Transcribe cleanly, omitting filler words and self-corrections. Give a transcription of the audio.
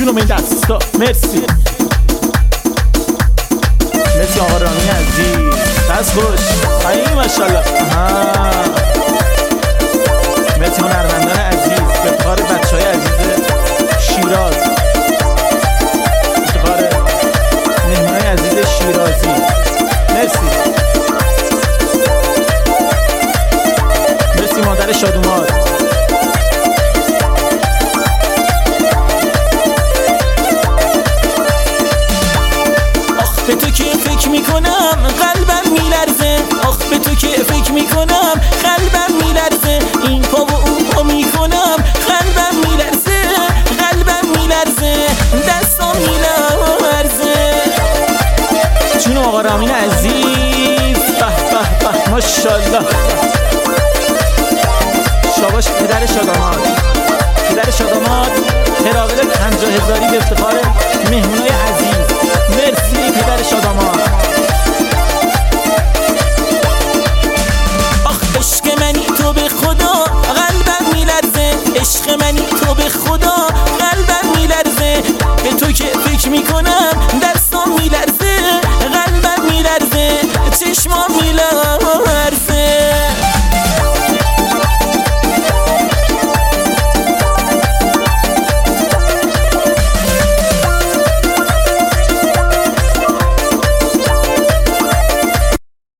جونم این دستا. مرسی مرسی آقا رامی عزیز، دست خوش ای ماشاءالله. مرسی هنرمندان عزیز، افتخار بچه های عزیز شیراز، افتخار مهمان های عزیز شیرازی. مرسی مرسی مادر شادومار. به تو که فکر میکنم قلبم میلرزه، آخ به تو که فکر میکنم قلبم میلرزه، این پا و اون پا میکنم قلبم میلرزه، قلبم میلرزه، دستام میلرزه. جون آقا رامین عزیز، به به به ماشاءالله. شاباش پدر شاداماد، پدر شاداماد تراول 50,000 به افتخار مهمونای عزیز. مرسی پدر شاداماد. آخ عشق منی تو به خدا قلبم میلرزه، عشق منی تو به خدا قلبم میلرزه، به تو که فکر میکنم